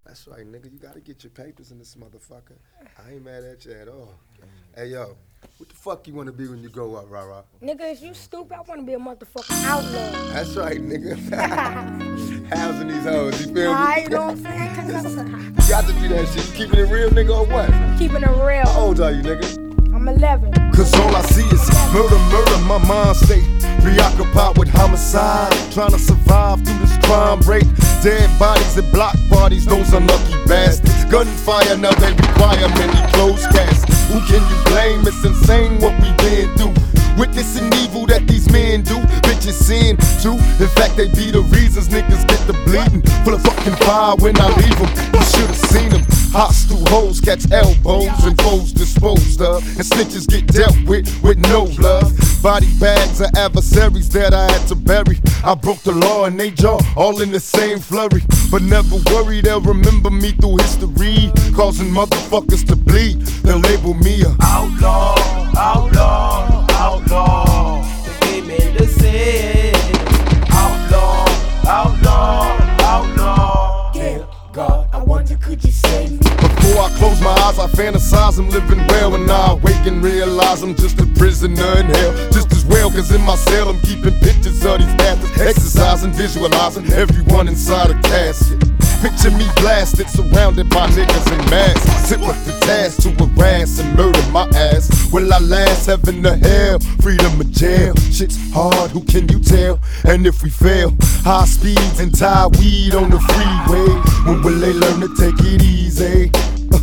That's right, nigga. You gotta get your papers in this motherfucker. I ain't mad at you at all. Hey, yo, what the fuck you wanna be when you grow up, rah-rah? Nigga, is you stupid? I wanna be a motherfucking outlaw. That's right, nigga. Housing these hoes, you feel me? You know what I'm saying? You got to do that shit. You keeping it real, nigga, or what? Keeping it real. How old are you, nigga? I'm 11. Cause all I see is murder, my mind stay preoccupied with homicide, trying to survive through this crime rate. Dead bodies at block parties, those unlucky bastards. Gunfire, now they require many closed caskets. Who can you blame? It's insane what we been through. Witnessing evil that these men do, bitches sin too. In fact, they be the reasons niggas get the bleeding. Full of fucking fire when I leave them. You should've seen them. Hostile hoes catch elbows and foes disposed of, and snitches get dealt with no love. Body bags of adversaries that I had to bury. I broke the law and they jaw all in the same flurry. But never worry, they'll remember me through history, causing motherfuckers to bleed. They'll label me a outlaw, outlaw, outlaw. The game in the city. Outlaw, outlaw, outlaw. Dear God, I wonder could you save me? Before I close my eyes, I fantasize I'm living well, and I awake and realize I'm just a prisoner in hell. Just as well, cause in my cell I'm keeping pictures of these bastards, exercising, visualizing everyone inside a casket. Picture me blasted, surrounded by niggas in masks. Sit with the task to harass and murder my ass. Will I last? Heaven or hell? Freedom or jail? Shit's hard, who can you tell? And if we fail, high speeds and tie weed on the freeway. When will they learn to take it easy?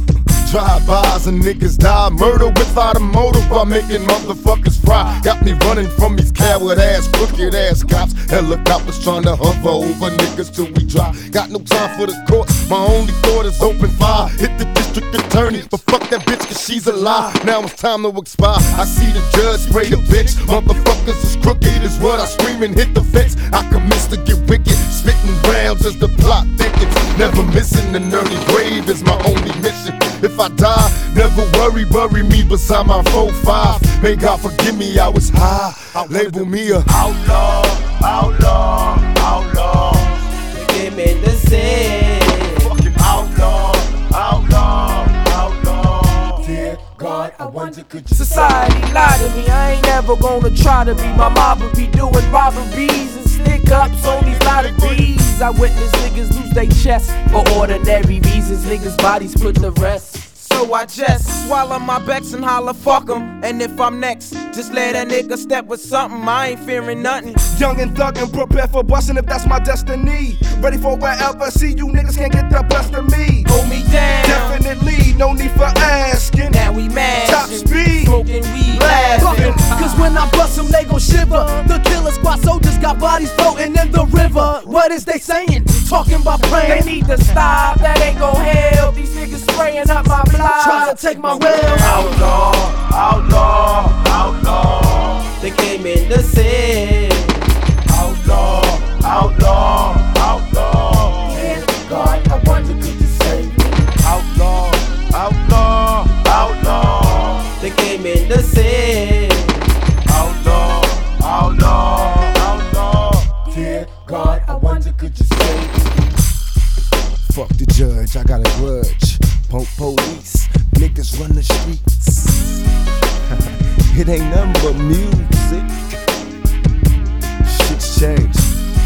Drive-bys and niggas die. Murder without a motive while making motherfuckers fry. Got me running from these coward-ass, crooked-ass cops. Helicopters trying to hover over niggas till we drop. Got no time for the court, my only thought is open fire. Hit the district attorney, but fuck that bitch cause she's a lie. Now it's time to expire. I see the judge spray the bitch. Motherfuckers is crooked is what I scream and hit the fence. I commence to get wicked, spitting rounds as the plot thickens. Never missing an early grave is my only mission. If I die, never worry, bury me beside my 4-5. May God forgive me, I was high. Label me a outlaw, outlaw, outlaw. The game in the city. Fucking outlaw, outlaw, outlaw. Dear God, I wonder could you Society lied to me, I ain't never gonna try to be. My mom would be doing robberies and stick ups on these lotteries. I witness niggas lose their chest for ordinary reasons. Niggas' bodies put to rest. So I just swallow my becks and holler fuck 'em. And if I'm next, just let a nigga step with something. I ain't fearing nothing. Young and thuggin', prepare for bustin' if that's my destiny. Ready for wherever, see you niggas can't get the best of me. Hold me down. Definitely, no need for asking. Now we mad. Top speed. Smoking weed. Laughing. Cause when I bust them, they gon' shiver. The killer squad soldiers got bodies floating in the river. What is they saying? Talking about praying. They need to stop, that ain't gon' help. These niggas spraying up my block. Trying to take my will. Outlaw, outlaw, outlaw. The game in the city. Outlaw, outlaw, outlaw. Dear God, I wonder could you save me? Outlaw, outlaw, outlaw. The game in the city. Outlaw, outlaw, outlaw. Dear God, I wonder could you save me? fuck the judge, I got a grudge. Punk police, niggas run the streets. It ain't nothing but music. Shit's changed.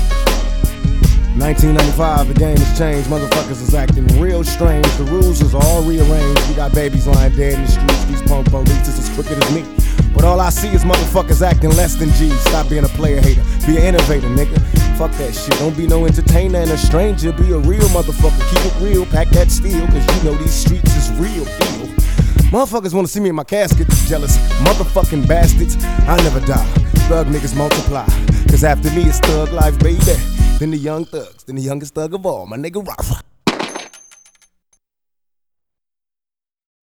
1995, the game has changed. Motherfuckers is acting real strange. The rules is all rearranged. We got babies lying dead in the streets. These punk police is as crooked as me. But all I see is motherfuckers acting less than G. Stop being a player hater, be an innovator, nigga. Fuck that shit, don't be no entertainer and a stranger. Be a real motherfucker, keep it real, pack that steel. Cause you know these streets is real deal. Motherfuckers wanna see me in my casket, jealous motherfucking bastards. I never die, thug niggas multiply. Cause after me it's thug life, baby. Then the young thugs, then the youngest thug of all, my nigga Rafa.